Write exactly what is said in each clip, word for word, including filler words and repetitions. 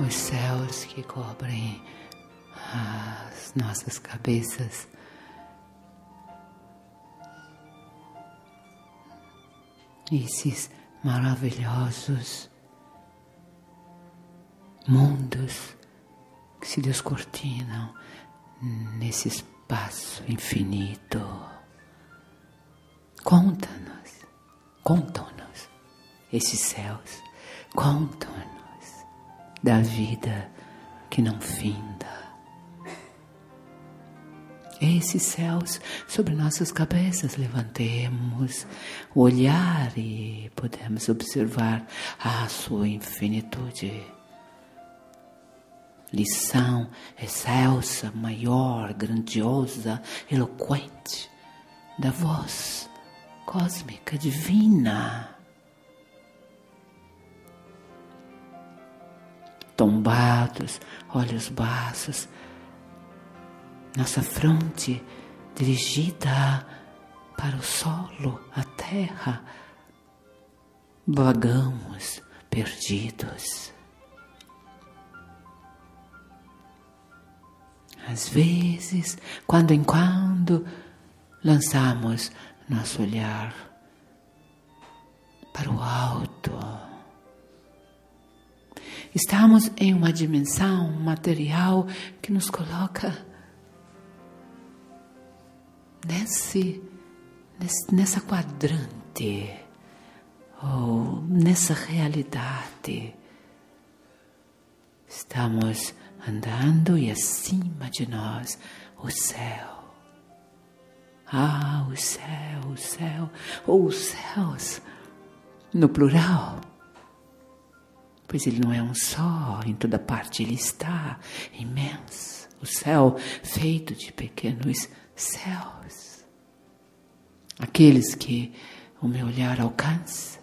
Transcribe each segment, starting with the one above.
os céus que cobrem as nossas cabeças. Esses maravilhosos mundos que se descortinam nesse espaço infinito. Conta-nos, contam-nos esses céus, contam-nos da vida que não finda. Esses céus sobre nossas cabeças, levantemos o olhar e podemos observar a sua infinitude. Lição excelsa, maior, grandiosa, eloquente da voz cósmica, divina. Tombados, olhos baços, nossa fronte dirigida para o solo, a terra, vagamos perdidos. Às vezes, quando em quando, lançamos nosso olhar para o alto. Estamos em uma dimensão material que nos coloca nesse, nesse, nessa quadrante, ou nessa realidade. Estamos andando e acima de nós o céu. Ah, o céu, o céu, ou os céus, no plural. Pois ele não é um só, em toda parte ele está, imenso. O céu feito de pequenos céus. Aqueles que o meu olhar alcança.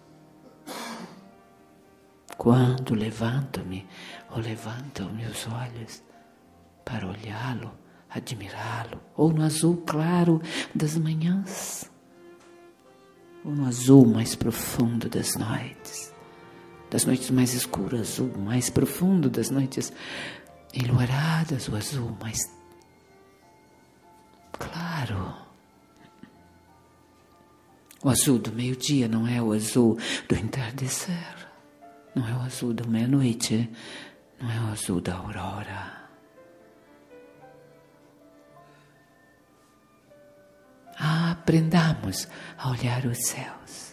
Quando levanto-me, ou levanto meus olhos para olhá-lo, admirá-lo, ou no azul claro das manhãs, ou no azul mais profundo das noites, das noites mais escuras, azul mais profundo das noites enluaradas, o azul mais claro. O azul do meio-dia não é o azul do entardecer, não é o azul da meia-noite, não é o azul da aurora. Ah, aprendamos a olhar os céus.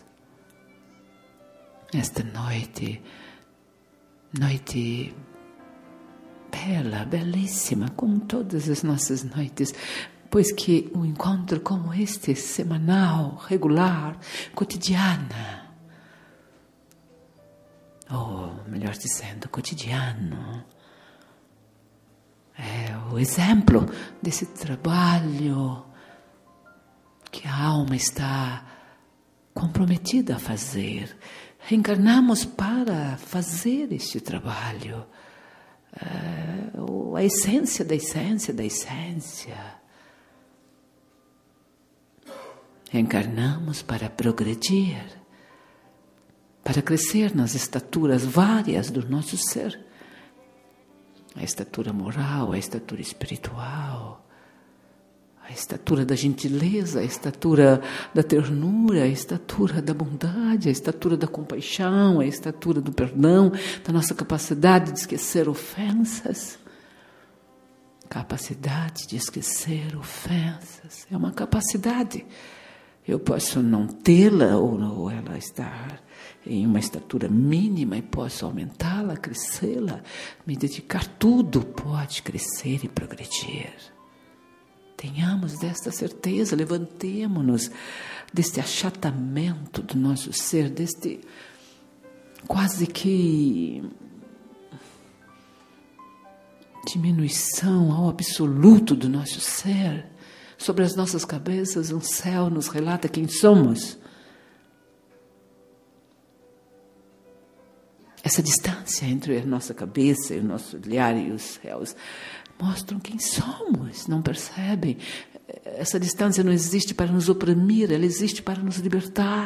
Esta noite, noite bela, belíssima, como todas as nossas noites, pois que um encontro como este, semanal, regular, cotidiana, ou melhor dizendo, cotidiano, é o exemplo desse trabalho que a alma está comprometida a fazer. Reencarnamos para fazer este trabalho, uh, a essência da essência da essência. Reencarnamos para progredir, para crescer nas estaturas várias do nosso ser. A estatura moral, a estatura espiritual, a estatura da gentileza, a estatura da ternura, a estatura da bondade, a estatura da compaixão, a estatura do perdão, da nossa capacidade de esquecer ofensas. Capacidade de esquecer ofensas. É uma capacidade. Eu posso não tê-la ou, ou ela estar em uma estatura mínima e posso aumentá-la, crescê-la, me dedicar. Tudo pode crescer e progredir. Tenhamos desta certeza, levantemo-nos deste achatamento do nosso ser, deste quase que diminuição ao absoluto do nosso ser. Sobre as nossas cabeças, um céu nos relata quem somos. Essa distância entre a nossa cabeça e o nosso olhar e os céus mostram quem somos, não percebem? Essa distância não existe para nos oprimir, ela existe para nos libertar.